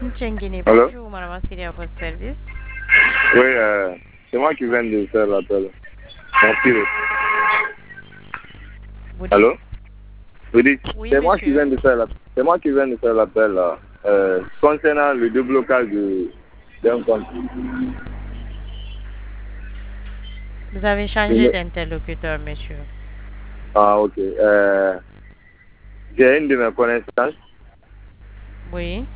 Tchenguini, Allô? bonjour, madame Assiri à votre service. Oui, c'est moi qui viens de faire l'appel. Merci. Vous dites? Allô? Vous dites, Oui, c'est moi qui monsieur. viens de faire l'appel. C'est moi qui viens de faire l'appel là, concernant le déblocage d'un compte. Vous avez changé d'interlocuteur, monsieur. Ah, ok. J'ai une de mes connaissances. Oui.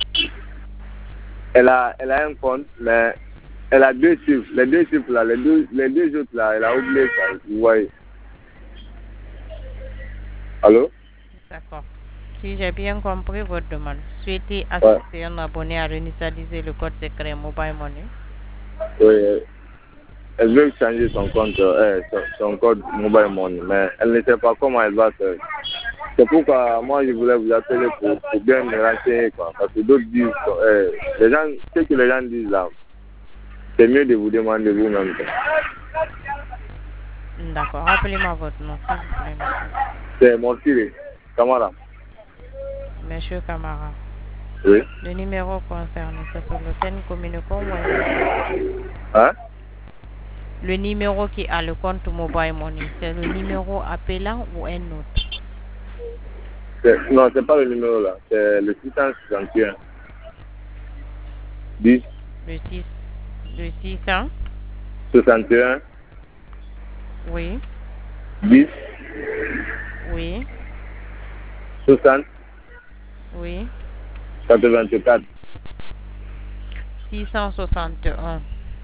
Elle a un compte, mais elle a deux chiffres. Les deux chiffres là, les deux autres là, elle a oublié ça. Vous voyez. Allô? D'accord. Si j'ai bien compris votre demande, souhaitez Ouais. assister un abonné à réinitialiser le code secret Mobile Money. Oui. Elle veut changer son compte, son code mobile money, mais elle ne sait pas comment elle va faire. C'est pourquoi moi je voulais vous appeler pour bien me renseigner, quoi. Parce que d'autres disent, les gens, ce que les gens disent là, c'est mieux de vous demander vous-même. D'accord. Rappelez-moi votre nom, s'il vous plaît, monsieur. C'est mon tiré, Camara. Monsieur Camara. Oui. Le numéro concerné, c'est sur lequel nous communiquons ou un autre? Hein? Le numéro qui a le compte Mobile Money, c'est le numéro appelant ou un autre? Non, c'est pas le numéro là, c'est le 661 10 Le 6, le 600? 61 Oui. 10 Oui. 60 Oui. 84. 661.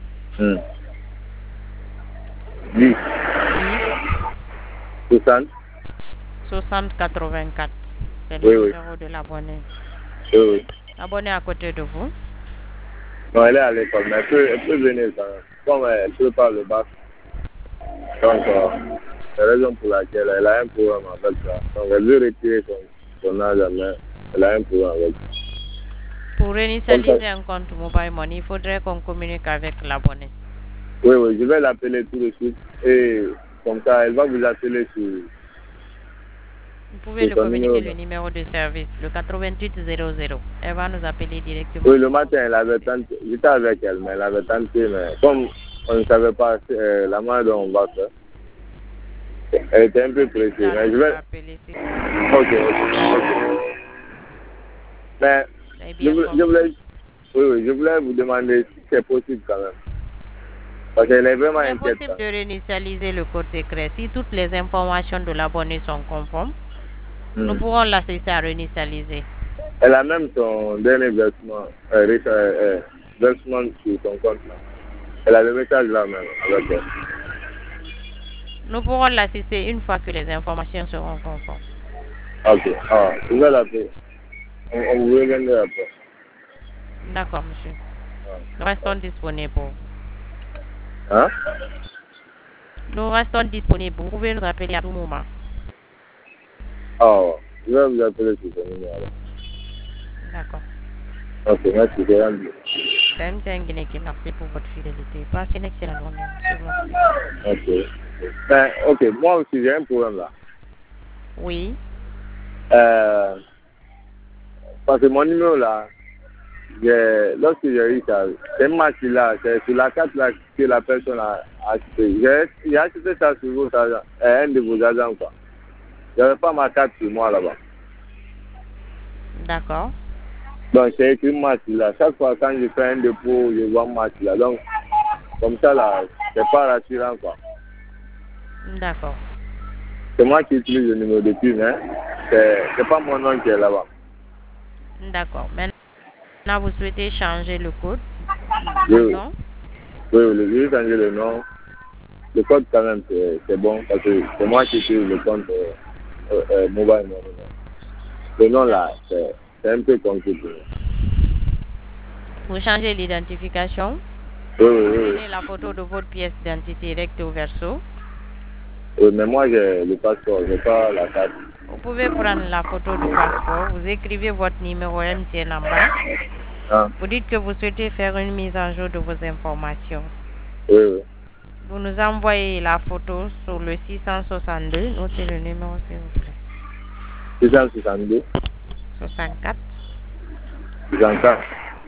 10 10 60. 60 84. C'est le Oui, oui. numéro de l'abonné. Oui, oui. L'abonné à côté de vous. Non, elle est à l'école, mais elle peut venir quand même. Comme elle ne peut pas le battre. Donc, c'est la raison pour laquelle elle a un problème avec ça. Donc, elle veut retirer son âge, mais elle a un problème avec ça. Pour Comme ça. réinitialiser un compte Mobile Money, il faudrait qu'on communique avec l'abonné. Oui, oui, je vais l'appeler tout de suite. Et comme ça, elle va vous appeler Vous pouvez sur le son numéro. communiquer le numéro de service, le 8800. Elle va nous appeler directement. Oui, le matin, elle avait tenté. J'étais avec elle, mais elle avait tenté. Mais comme on ne savait pas la manière dont on va faire, elle était un peu pressée. Mais je vais. Appeler, c'est Ok. Mais bien je voulais vous demander si c'est possible quand même. Parce qu'elle est vraiment Il est inquiète. possible de réinitialiser le code secret. Si toutes les informations de l'abonné sont conformes, nous pourrons l'assister à réinitialiser. Elle a même son dernier versement sur son compte. Elle a le message là même avec elle. Nous pourrons l'assister une fois que les informations seront conformes. Ok. Je vais l'appeler. On vous reviendra après. D'accord, monsieur. Nous restons disponibles. Hein? Nous restons disponibles. Vous pouvez nous appeler à tout moment. Je vais vous appeler sur ce numéro. D'accord. Ok, merci. C'est rendu. Merci pour votre fidélité. Passez une excellente journée, Ok. Ben, ok, moi aussi j'ai un problème là. Oui. Parce que mon numéro là, lorsque j'ai eu ça, c'est un match là, c'est sur la carte là que la personne a acheté. J'ai acheté ça sur votre agent, un de vos agents quoi. J'avais pas ma carte sur moi là-bas. D'accord. Donc c'est écrit match là. Chaque fois quand je fais un dépôt, je vois match là. Donc comme ça là, c'est pas rassurant quoi. D'accord. C'est moi qui utilise le numéro de PIN, hein. C'est pas mon nom qui est là-bas. D'accord. Maintenant, vous souhaitez changer le code? Oui, Non? oui, je vais changer le nom. Le code quand même c'est bon parce que c'est moi qui utilise le compte mobile money. Le nom là, c'est un peu compliqué. Vous changez l'identification? Oui. Prenez la photo de votre pièce d'identité recto au verso. Oui, mais moi j'ai le passeport, j'ai pas la carte. Vous pouvez prendre la photo du passeport, vous écrivez votre numéro MTN en bas. Vous dites que vous souhaitez faire une mise en jour de vos informations. Oui. Vous nous envoyez la photo sur le 662. Notez le numéro s'il vous plaît. 662 64 64.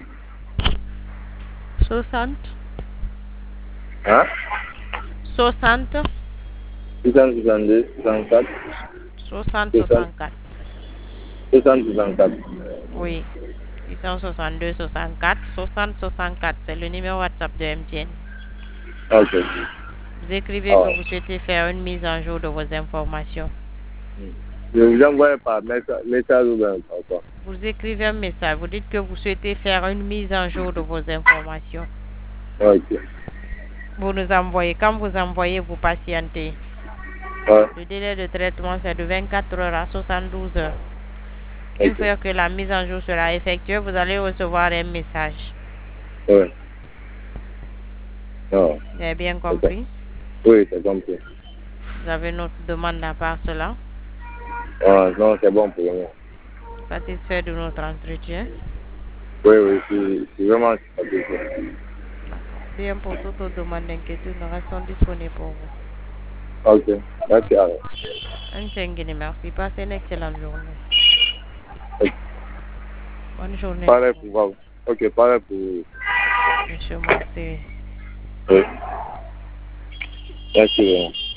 60. Hein? 60. 662, 64. 60, 64. 664. Oui. 662, 64. 60, 64. C'est le numéro WhatsApp de MTN. Ok. Vous écrivez que vous souhaitez faire une mise en jour de vos informations. Je vous envoie par message ou bien par quoi? Vous écrivez un message. Vous dites que vous souhaitez faire une mise en jour de vos informations. Ok. Vous nous envoyez. Quand vous envoyez, vous patientez. Ouais. Le délai de traitement, c'est de 24 heures à 72 heures. Une Ok. fois que la mise en jour sera effectuée, vous allez recevoir un message. Ouais. Non. Vous avez bien compris? Oui, c'est compris. Vous avez notre demande à part cela? Non, c'est bon pour moi. Satisfait de notre entretien? Oui, je suis vraiment satisfait. D'accord. Bien, pour toute autre demande d'inquiétude, nous restons disponibles pour vous. Ok. Merci. Merci. Passez une excellente journée. Ok. Bonne journée. Pareil pour vous. Ok, pareil pour vous. Monsieur Mossé. Oui. Merci vraiment.